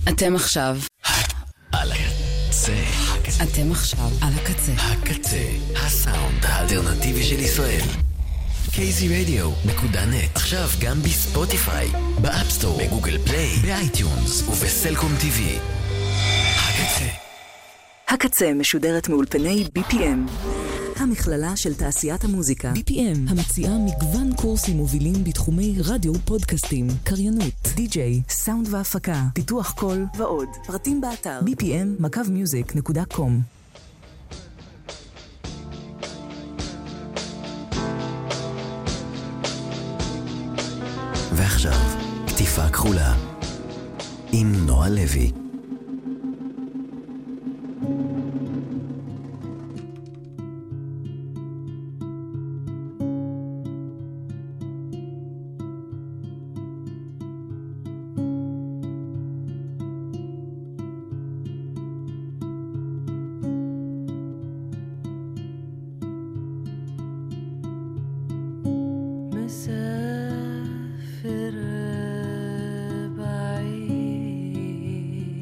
אתם עכשיו על הקצה. אתם עכשיו על הקצה. הקצה, הסאונד האלטרנטיבי של ישראל. kzradio.net. עכשיו גם בספוטיפיי, באפסטור, בגוגל פליי, באייטיונס ובסלקום TV. הקצה. הקצה משודרת מאולפני BPM, המכללה של תעשיית המוזיקה. BPM, המציעה מגוון קורסים מובילים בתחומי רדיו, פודקאסטים, קריינות, די-ג'יי, סאונד והפקה, פיתוח קול ועוד. פרטים באתר bpm-music.com. ועכשיו, כתיפה כחולה עם נועה לוי. مسافر بعيد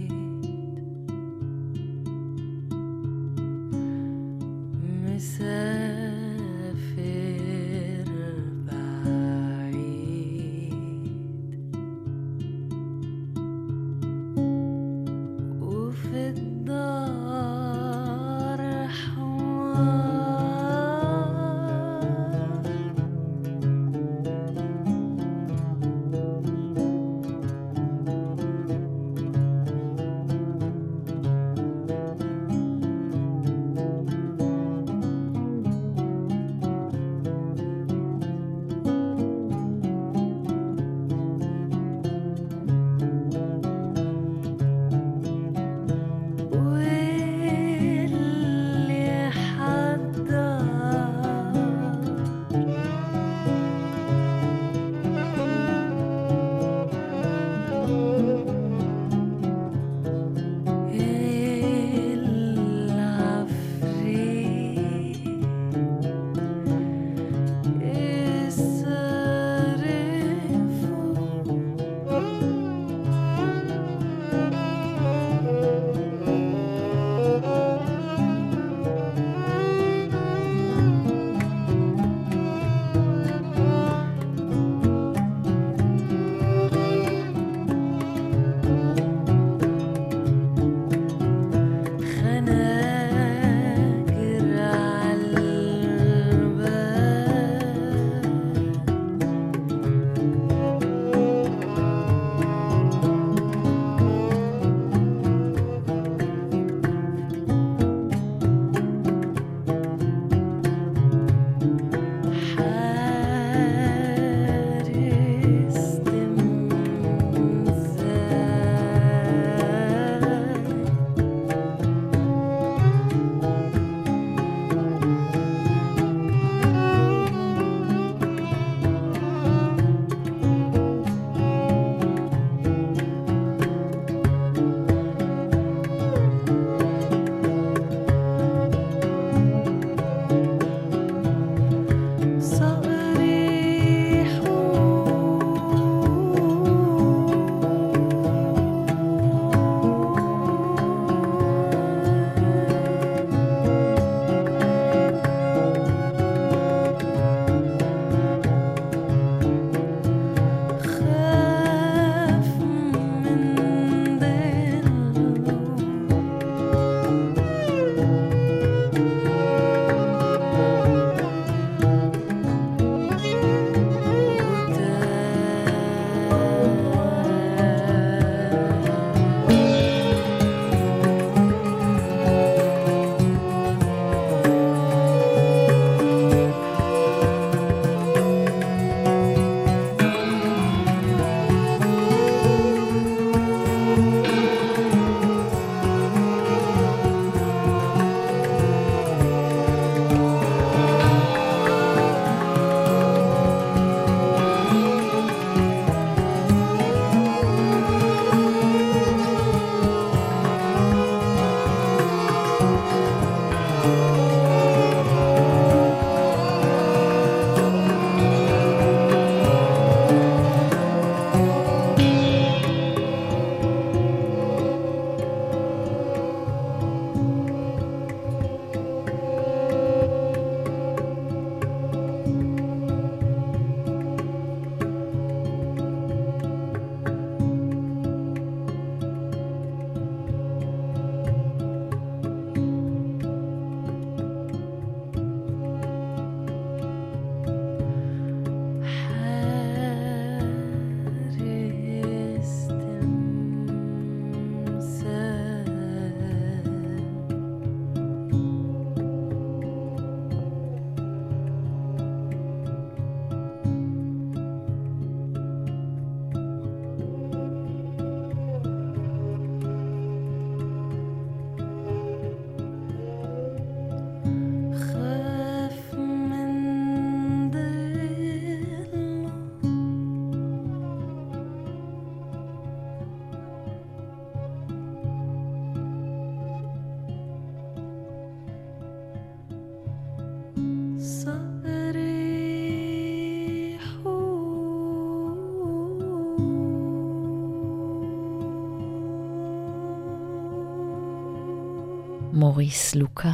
מוריס לוקה.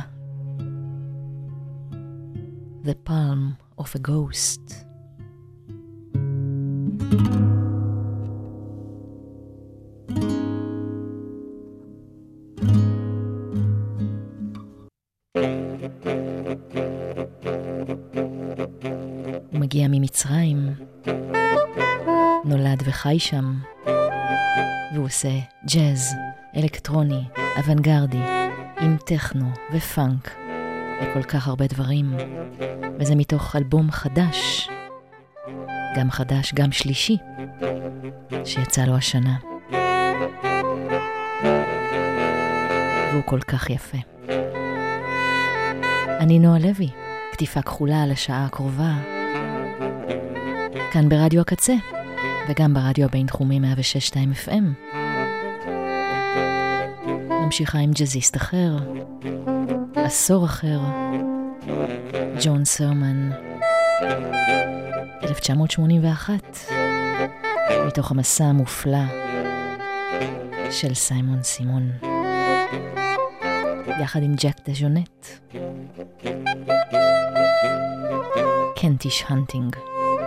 The Palm of a Ghost. הוא מגיע ממצרים, נולד וחי שם, והוא עושה ג'אז, אלקטרוני, אוונגרדי, עם טכנו ופאנק וכל כך הרבה דברים. וזה מתוך אלבום חדש, גם חדש, גם שלישי, שיצא לו השנה. והוא כל כך יפה. אני נועה לוי, כתיפה כחולה על השעה הקרובה, כאן ברדיו הקצה, וגם ברדיו הבינתחומי 106.2 FM. ממשיכה עם ג'אזיסט אחר, עשור אחר, ג'ון סרמן, 1981, מתוך המסע המופלא של סיימון סימון, יחד עם ג'ק דז'ונט. קנטיש הנטינג.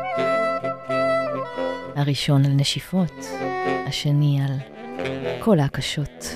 הראשון על נשיפות, השני על כל ההקשות.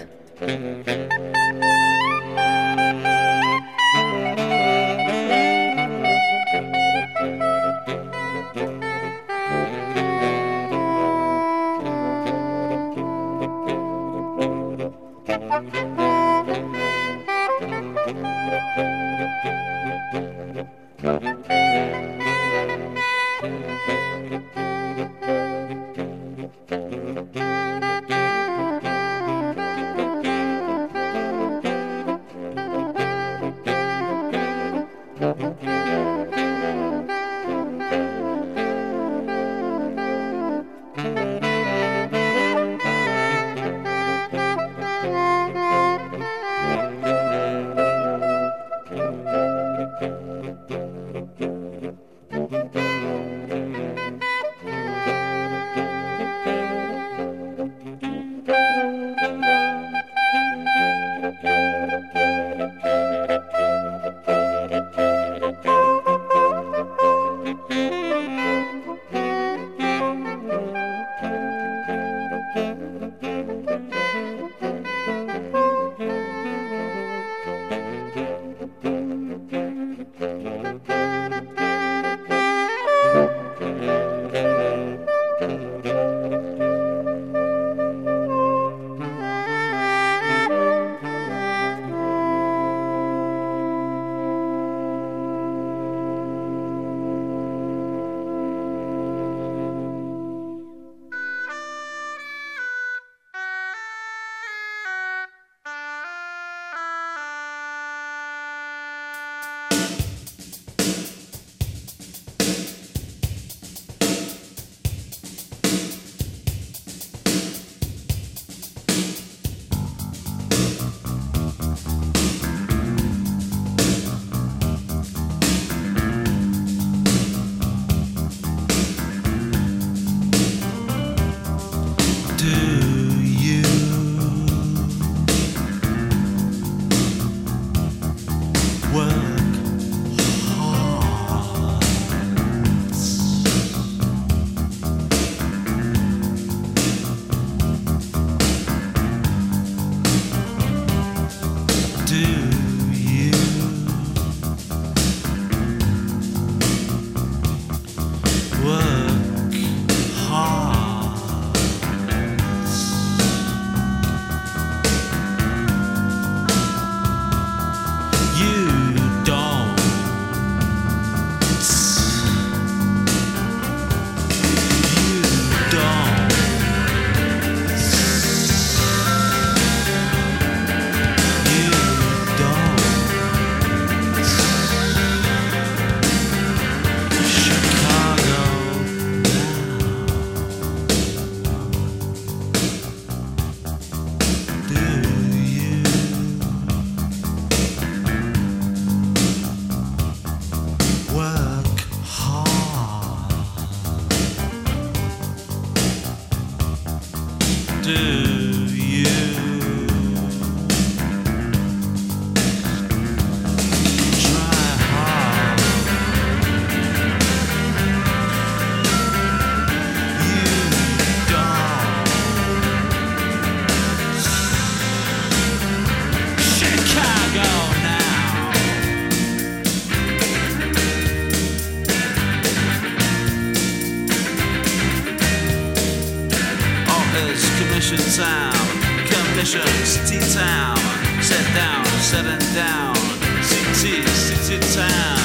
is Commission Town. Commission, City Town. Set down, setting down. City Town.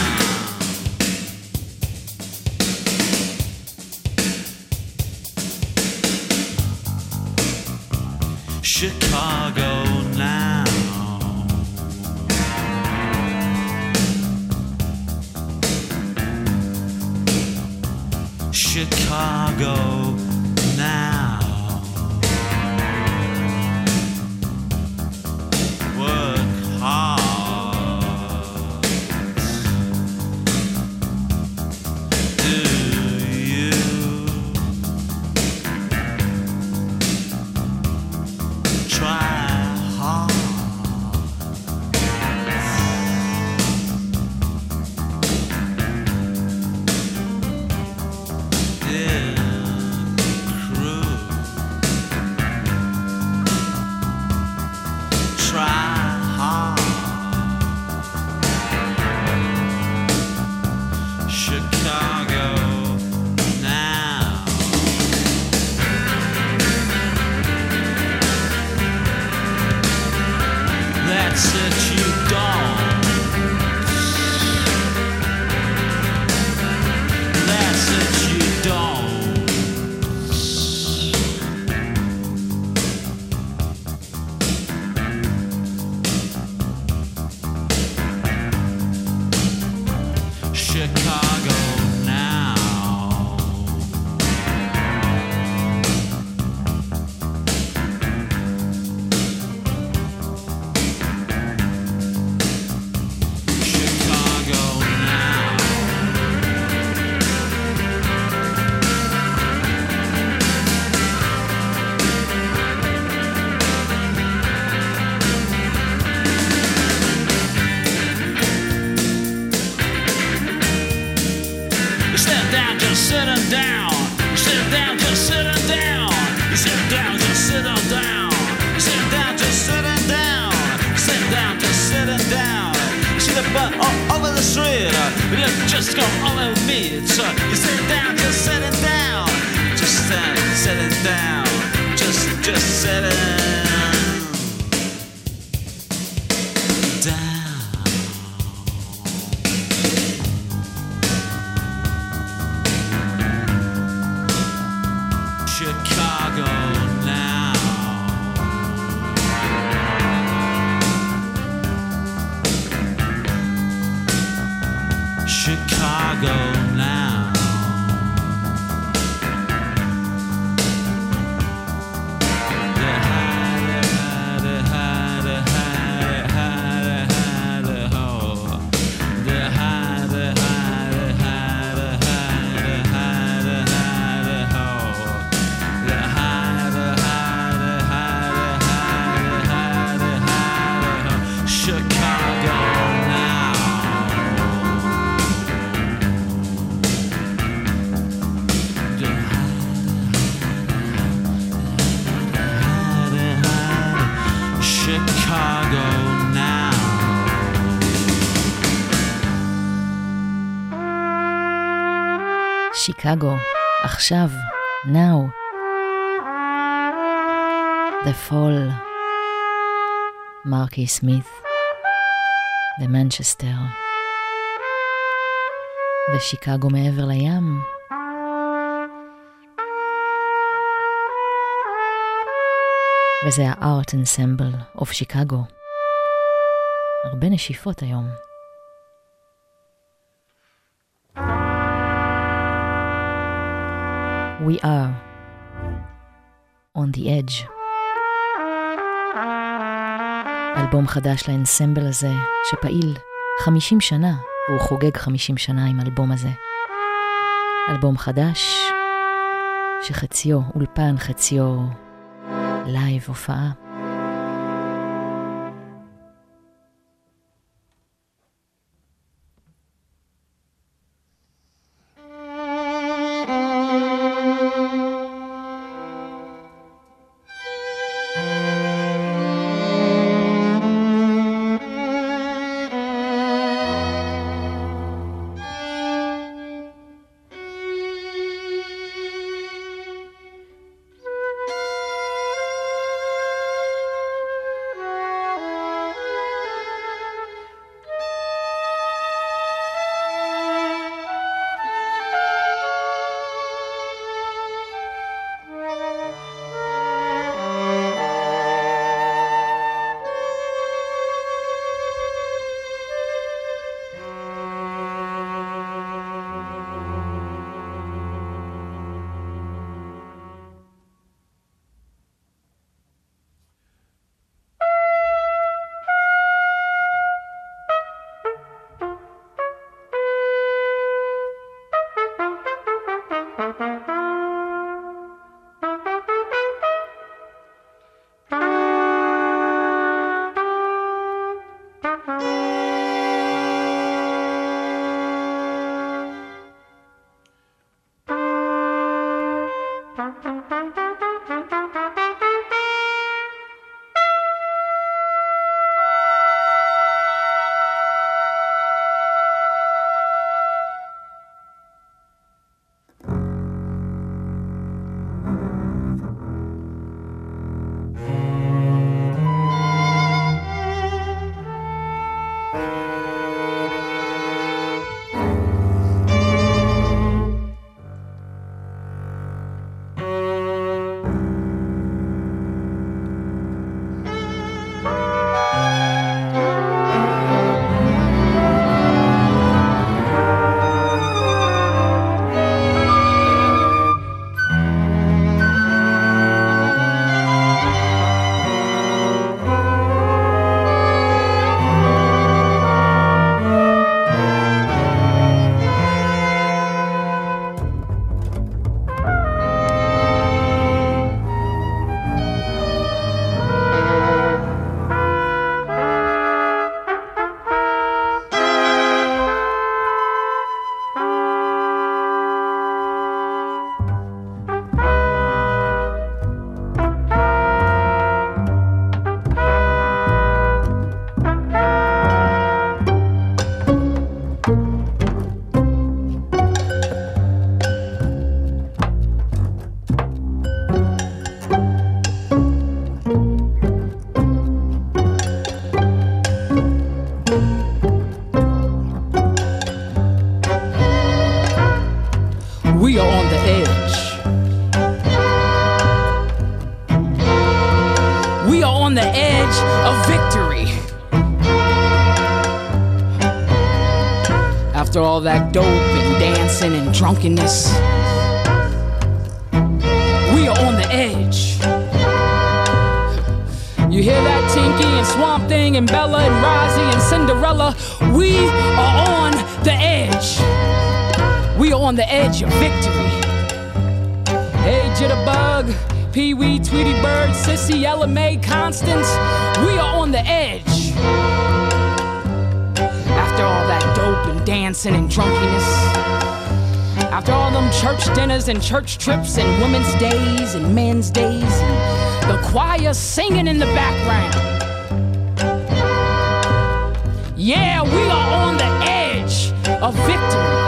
Chicago now. Chicago now. Work hard. Do you? Try hard. Just come all over me. So you sit down, just sitting down. Just sitting down. Just sitting down. Chicago now. Chicago now. שיקגו, עכשיו, now. The Fall, מרקי סמית, The Manchester, ושיקגו מעבר לים. וזה ה-Art Ensemble of Chicago. הרבה נשיפות היום. We are on the edge. אלבום חדש לאנסמבל הזה שפעיל 50 שנה, והוא חוגג 50 שנה עם אלבום הזה. אלבום חדש שחציו אולפן, חציו לייב, הופעה. of victory. After all that dope and dancing and drunkenness, we are on the edge. You hear that, Tinky and Swamp Thing and Bella and Rozzy and Cinderella? We are on the edge. We are on the edge of victory. Hey, Jitterbug, Pee-wee, Tweety Bird, Sissy, Ella Mae, Constance, we are on the edge. After all that dope and dancing and drunkenness, after all them church dinners and church trips and women's days and men's days and the choir singing in the background, yeah, we are on the edge of victory.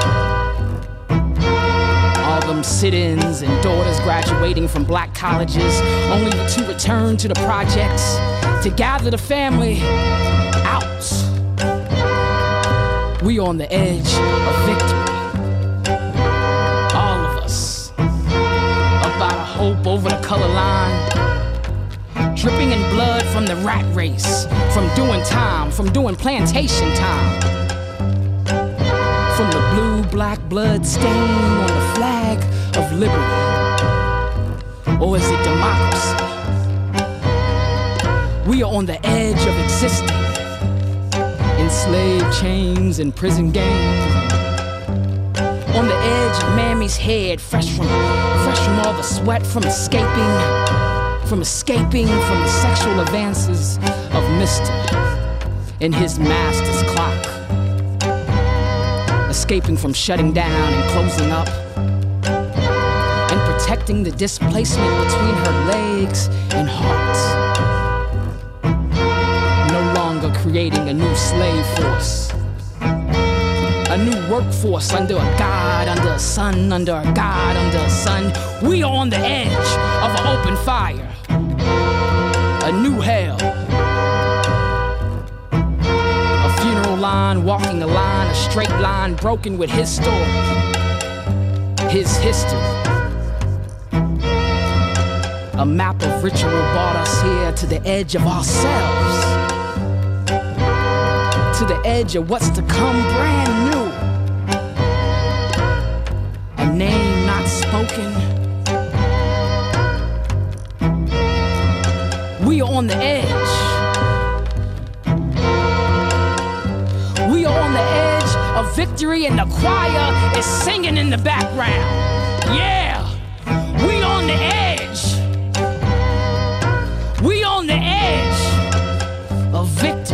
All them sit-ins and daughters graduating from black colleges only to return to the projects to gather the family out. We on the edge of victory. All of us. About a hope over the color line. Dripping in blood from the rat race. From doing time, from doing plantation time. From the blue-black blood stain on the flag of liberty. Or is it democracy? We are on the edge of existing. Enslaved chains and prison gangs. On the edge of Mammy's head, fresh from all the sweat from escaping from the sexual advances of Mr. and his master's clock. Escaping from shutting down and closing up. And protecting the displacement between her legs and heart. Creating a new slave force, a new workforce under a God, under a sun, under a God, under a sun. We are on the edge of an open fire, a new hell, a funeral line, walking a line, a straight line broken with his story, his history. A map of ritual brought us here to the edge of ourselves. To the edge of what's to come brand new. A name not spoken. We are on the edge. We are on the edge of victory and the choir is singing in the background. Yeah, we on the edge. We on the edge of victory.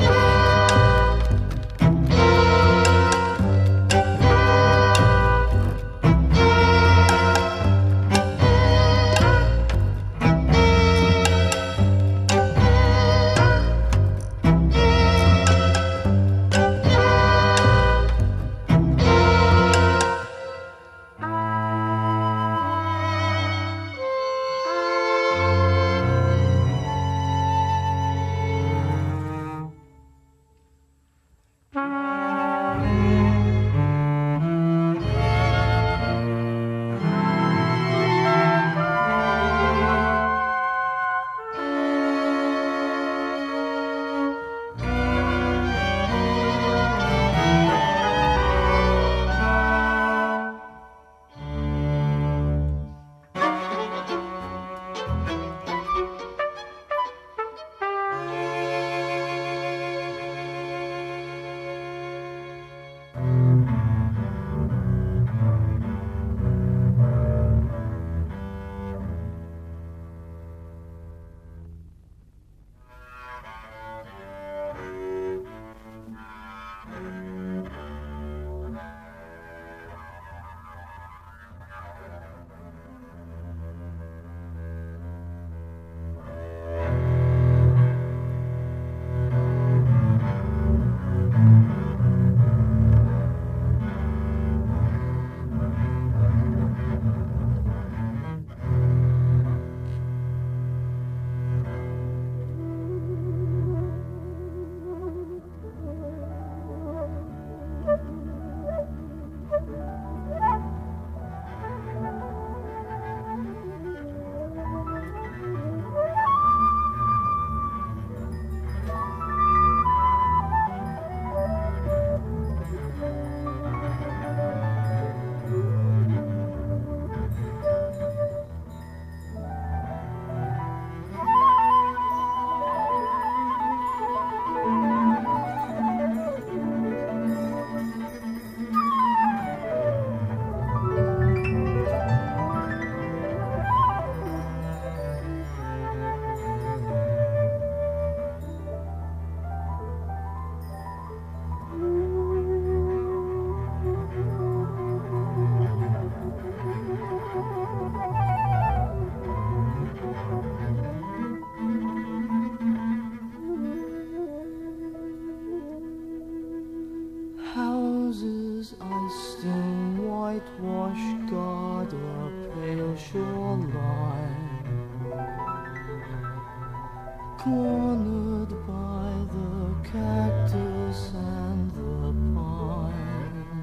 cornered by the cactus and the pine.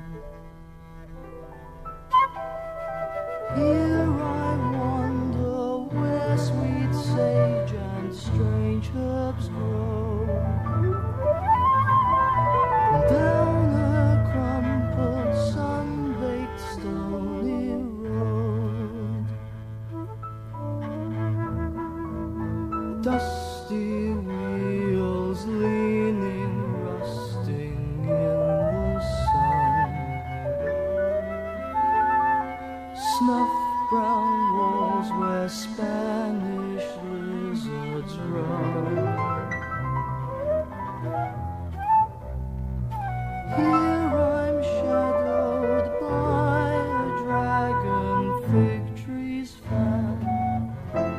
Here I wander where sweet sage and strange herbs grow. Down a crumpled, sun-baked, stony road. Dusty wheels leaning, rusting in the sun. Snuff-brown walls where Spanish lizards run. Here I'm shadowed by a dragon fig tree's fan,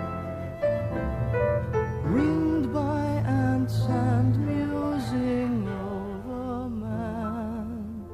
ringed by ants and musing over man.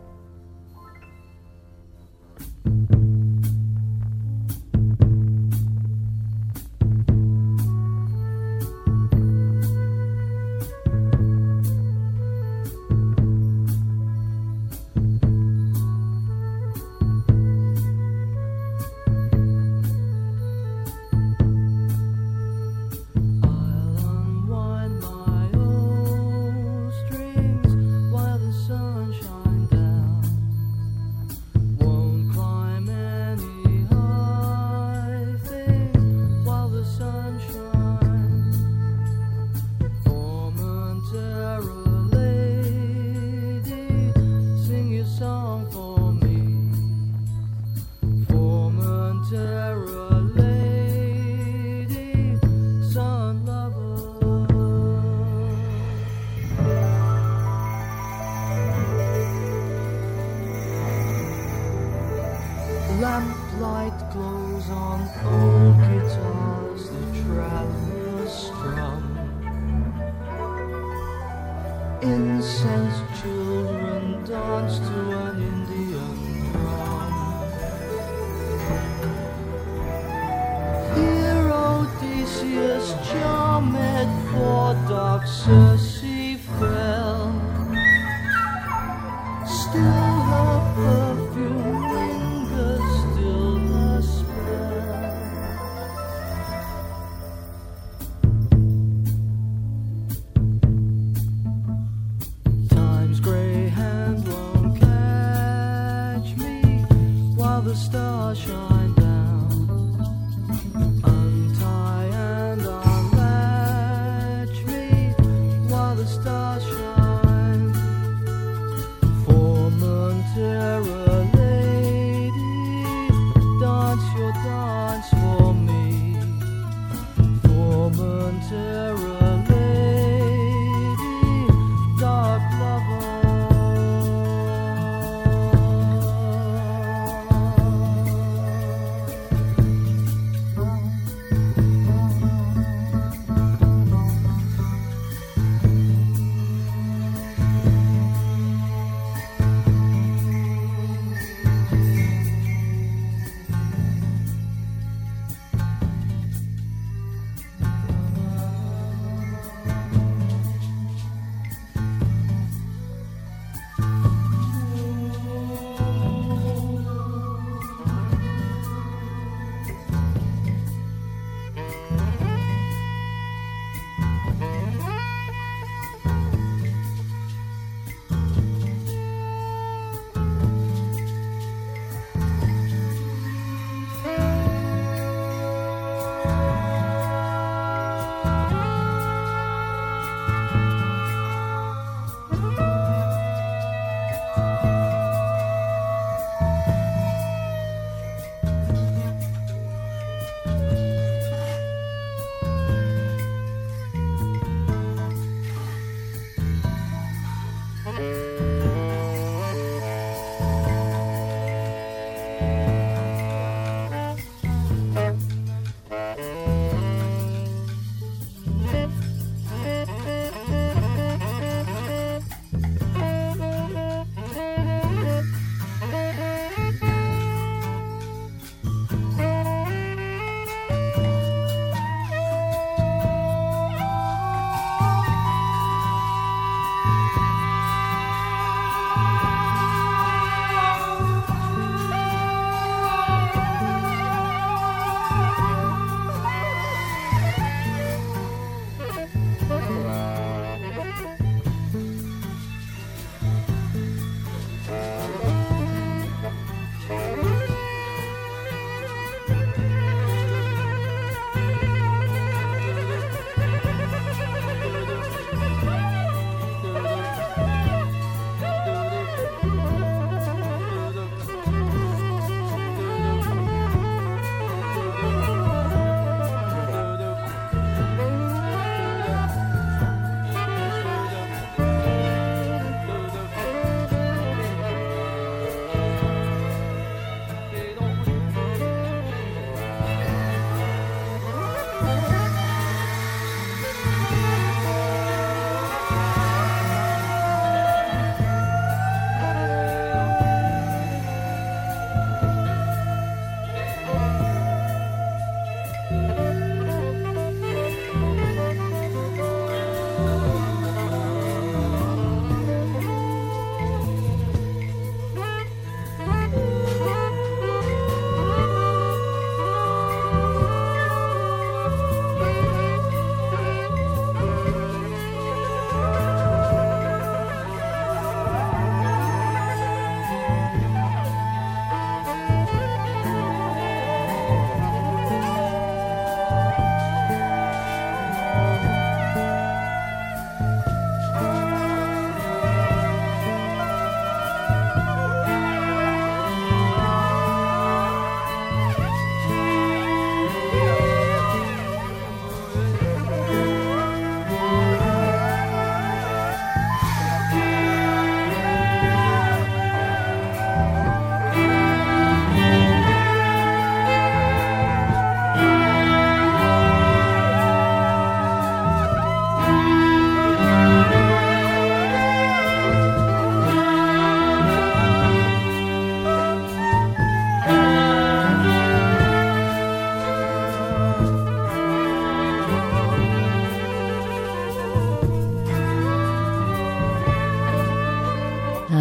Lamplight glows on old guitars the travelers strum. Incensed children dance to an Indian drum. Here Odysseus, charmed for dark Circe fell. Still her perfume lingers, still her spell. Time's grey hand won't catch me while the stars shine down. Untie and unlatch me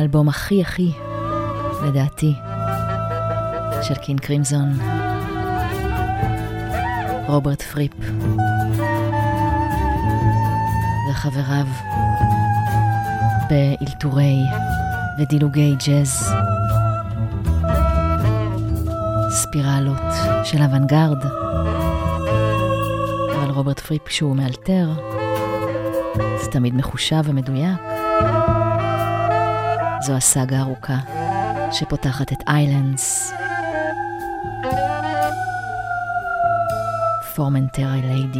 האלבום הכי לדעתי של קינג קרימזון, רוברט פריפ וחבריו באלתורי ודילוגי ג'אז, ספירלות של אוונגרד, אבל רוברט פריפ שהוא מאלתר זה תמיד מחושב ומדויק. זו הסאגה ארוכה שפותחת את איילנדס, פורמנטרה ליידי.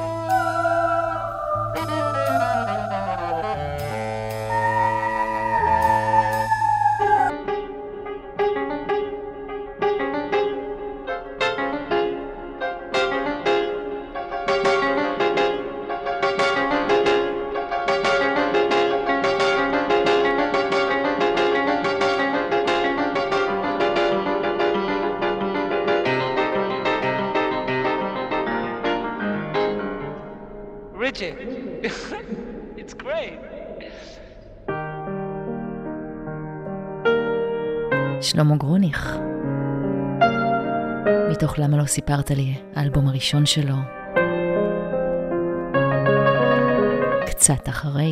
It's great. שלמה גרוניך, מתוך למה לא סיפרת לי, האלבום הראשון שלו, קצת אחרי.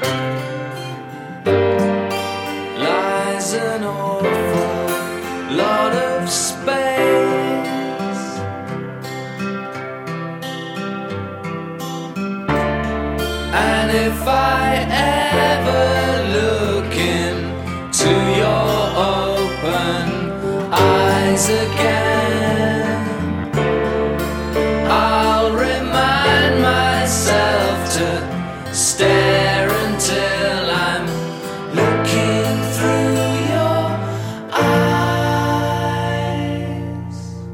Lies an awful lot. And if I ever look into your open eyes again, I'll remind myself to stare until I'm looking through your eyes.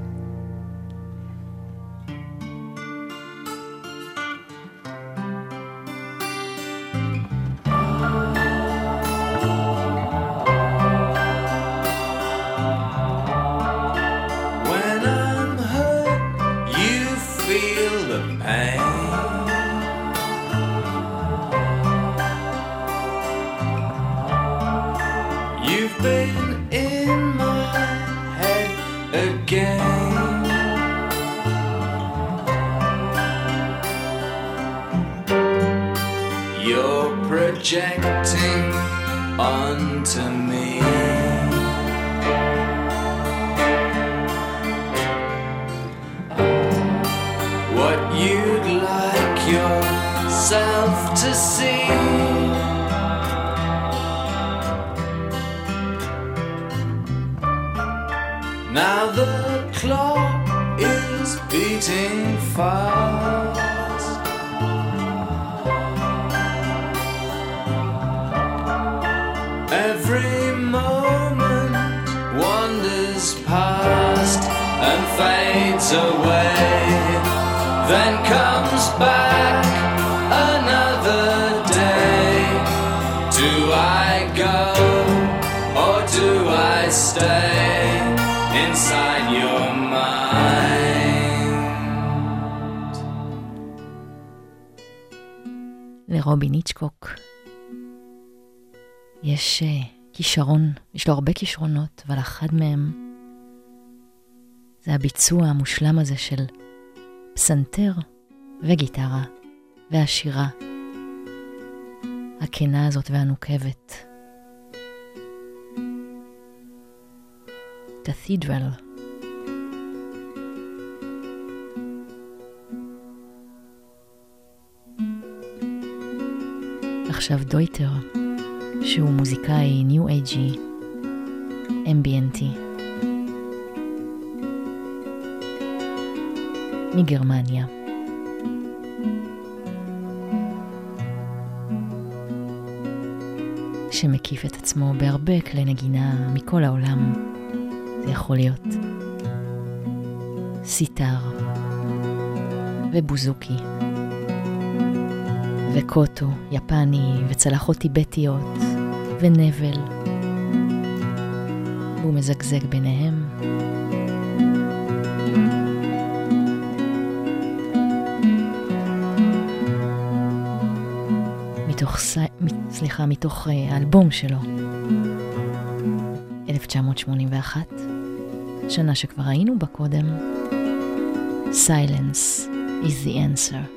When I'm hurt, you feel the pain. You've been in my head again. You're projecting onto me. What you'd like yourself to see. Now the clock is beating fast. Every moment wanders past and fades away, then comes back another day. Do I go or do I stay inside your mind? לרובין היצ'קוק יש כישרון, יש לו הרבה כישרונות, אבל אחד מהם זה הביצוע המושלם הזה של פסנתר וגיטרה והשירה הכנה הזאת והנוקבת. Cathedral. עכשיו דויטר, שהוא מוזיקאי ניו אייג'י, אמביאנטי, מגרמניה. שמקיף את עצמו בהרבה כלי נגינה מכל העולם. זה יכול להיות סיטר ובוזוקי וקוטו יפני וצלחות טיבטיות ונבל, והוא מזגזג ביניהם. מתוך האלבום שלו 1981, שנה שכבר היינו בה קודם. Silence is the answer.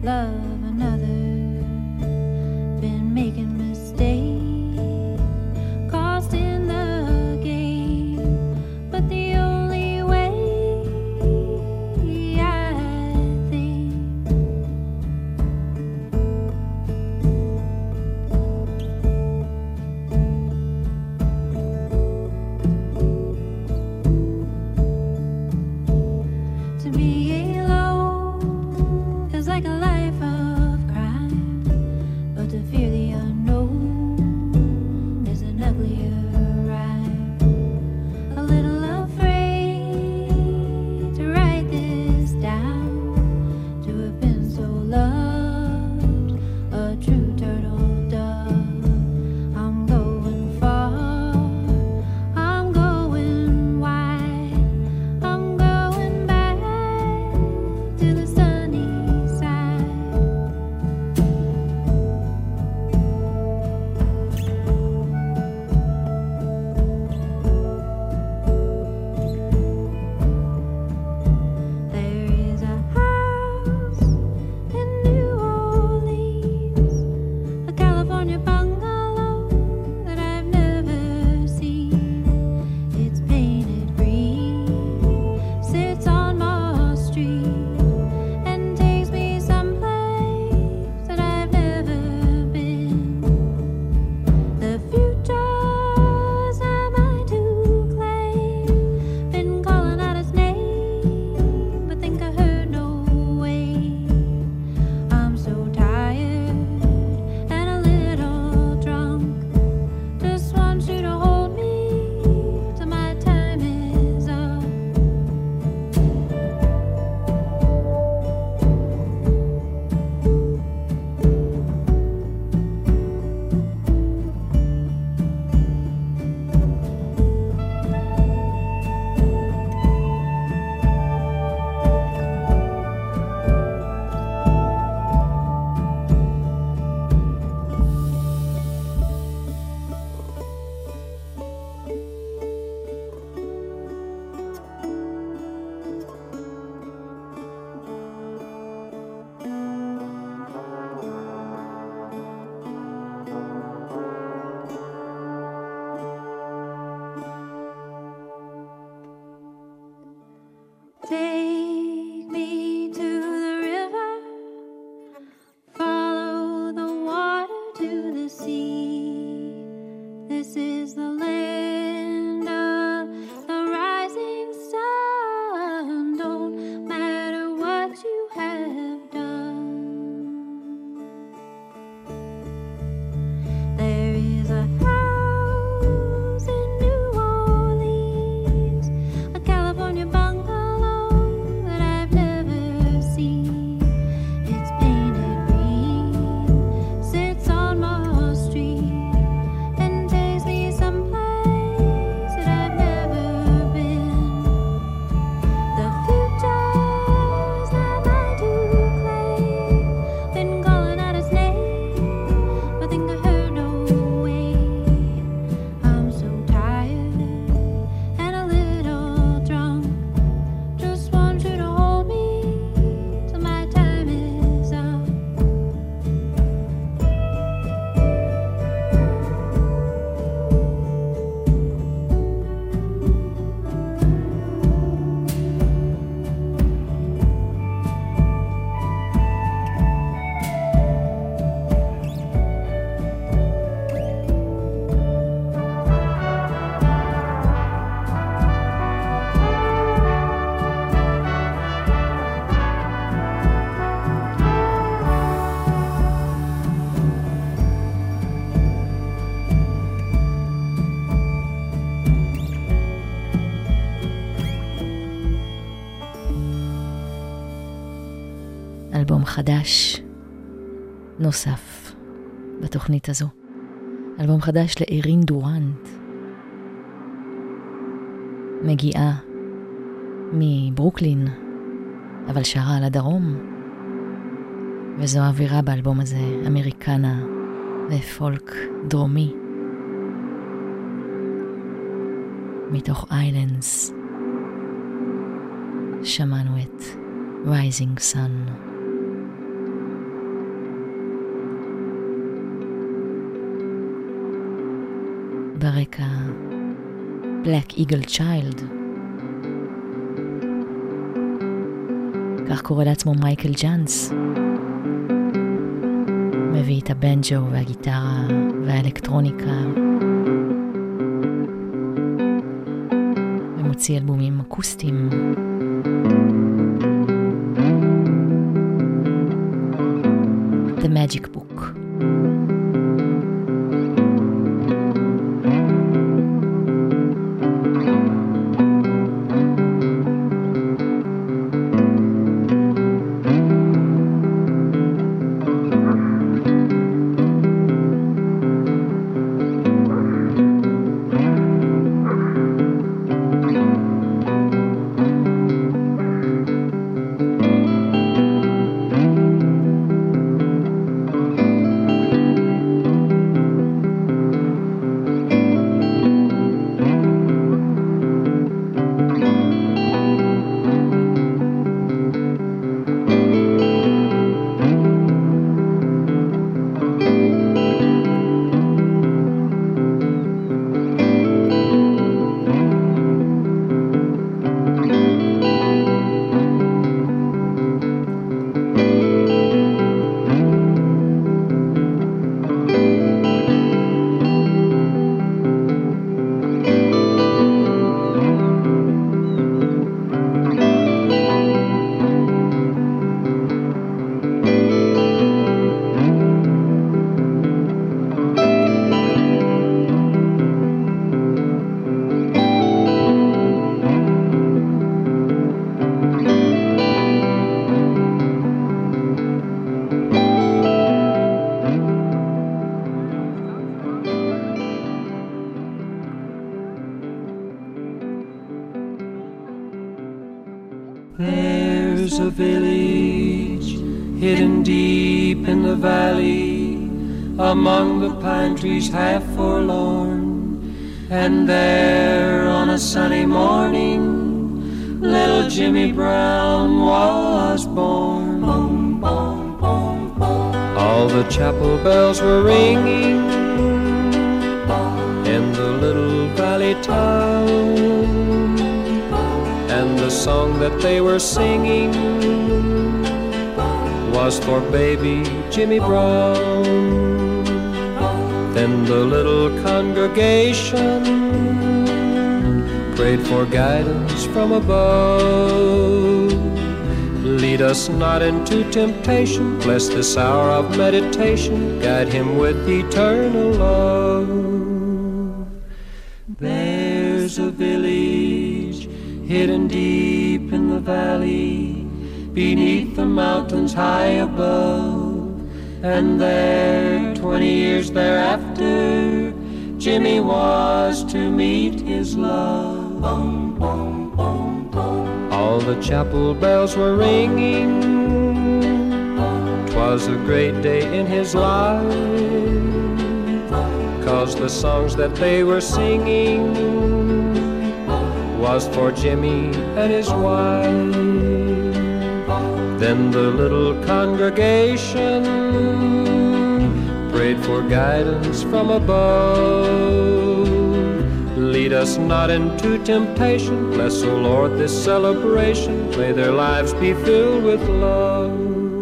love another. Been making mistakes, cost in the game, but the only way I think to be alone is like a life of crime, but to fear the unknown is an uglier rhyme. A little afraid to write this down, to have been so loved, a true turtle dove. I'm going far, I'm going wide, I'm going back to the sunny side. There is a house in New Orleans, a California bungalow that I've never seen. It's painted green, sits on Moss Street, and takes me someplace that I've never been. The future's not mine to claim. Been calling out its name, but think I heard no way. I'm so tired and a little drunk. Just want you to hold me till my time is up. Take me to the river, follow the water to the sea. This is the land of the rising sun. Don't matter what you have done. There is a house in New Orleans, a California bungalow that I've never seen. It's painted green, sits on Moss Street, and takes me someplace that I've never been. The future's not mine to claim. Been calling out its name, but think I heard no way. I'm so tired and a little drunk. Just want you to hold me till my time is up. אלבום חדש נוסף בתוכנית הזו. אלבום חדש לאירין דורנט. מגיעה מברוקלין, אבל שרה על הדרום. וזו האווירה באלבום הזה, אמריקנה ופולק דרומי. מתוך איילנדס שמענו את Rising Sun. ברקע Black Eagle Child. כך קורא לעצמו מייקל ג'אנס. מביא את הבנג'ו והגיטרה והאלקטרוניקה. ומוציא אלבומים אקוסטיים. The Magic Book. There's a village hidden deep in the valley, among the pine trees half forlorn. And there on a sunny morning, little Jimmy Brown was born. All the chapel bells were ringing in the little valley town, and the song that they were singing was for baby Jimmy Brown. Then the little congregation prayed for guidance from above. Lead us not into temptation, bless this hour of meditation, guide him with eternal love. There's a village hidden deep in the valley, beneath the mountains high above. And there, 20 years thereafter, Jimmy was to meet his love. All the chapel bells were ringing, 'twas a great day in his life, 'cause the songs that they were singing was for Jimmy and his wife. Then the little congregation prayed for guidance from above. Lead us not into temptation, bless, O Lord, this celebration, may their lives be filled with love.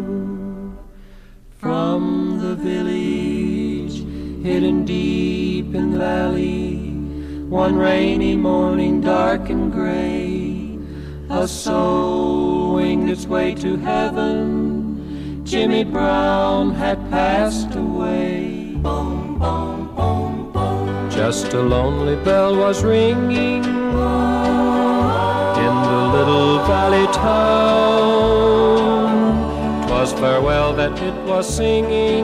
From the village hidden deep in the valley, one rainy morning dark and gray, a soul winged its way to heaven, Jimmy Brown had passed away. Just a lonely bell was ringing in the little valley town, 'twas farewell that it was singing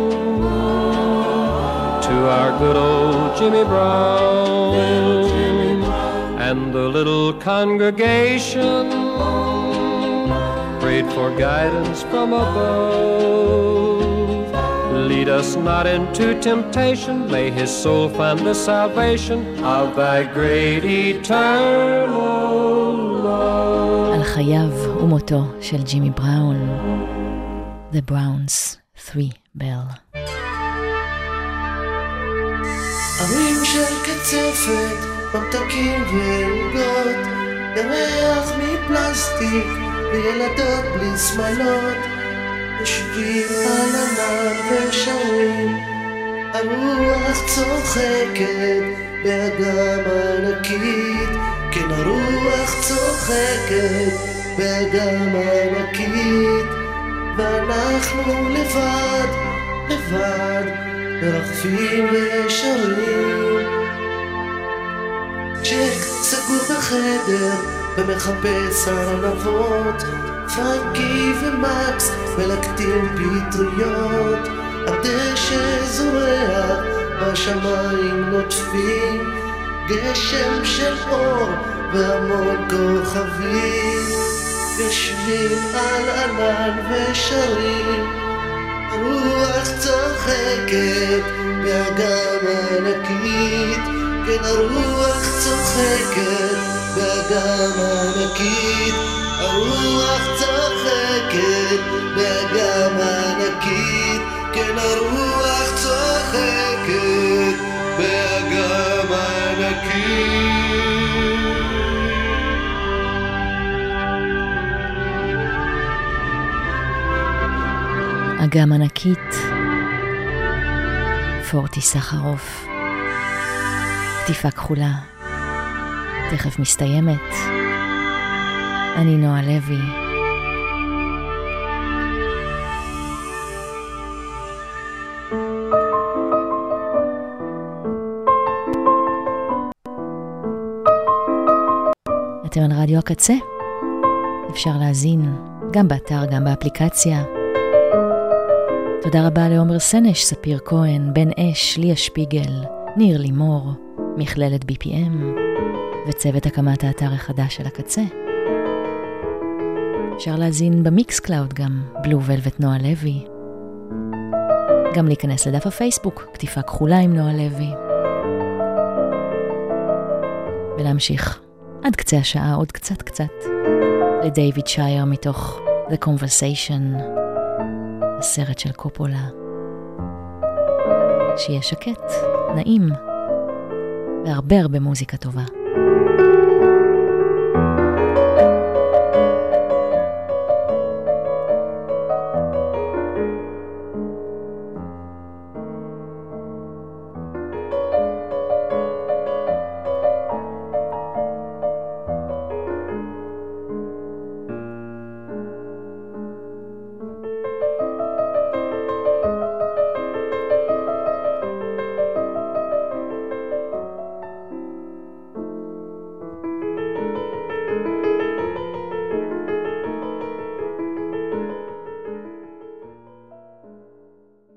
to our good old Jimmy Brown. And the little congregation prayed for guidance from above. Lead us not into temptation, may his soul find the salvation of thy great eternal love. על חייו ומותו של ג'ימי בראון, The Browns 3 Bell. ערים של קצפת, ממתקים ועוגות, ירח מפלסטיק וילדות בלי שמלות, יושבים על ענן ושרים, הרוח צוחקת באגם ענקית, כן הרוח צוחקת באגם ענקית, ואנחנו לבד, לבד, מרחפים ושרים. צ'ק סגור בחדר ומחפש ארנבות, פרנקי ומקס מלקטים פטריות, הדשא זורח בשמיים נוטפים, גשם של אור והמון כוכבים, יושבים על ענן ושרים, הרוח צוחקת באגם ענקית, כן הרוח צוחקת באגם ענקית, הרוח צוחקת באגם ענקית, כן הרוח צוחקת באגם ענקית. אגם ענקית, פורטי סחרוף, כתיפה כחולה, תכף מסתיימת. אני נועה לוי. אתם על רדיו הקצה, אפשר להזין גם באתר, גם באפליקציה. תודה רבה לעומר סנש, ספיר כהן, בן אש, ליה שפיגל, ניר לימור, מכללת BPM וצוות הקמת האתר החדש של הקצה. אפשר להזין במיקס קלאוד גם בלו ולווט נועה לוי, גם להיכנס לדף הפייסבוק כתיפה כחולה עם נועה לוי, ולהמשיך עד קצה השעה עוד קצת לדייוויד שייר מתוך The Conversation, הסרט של קופולה. שיהיה שקט, נעים והרבה מוזיקה טובה.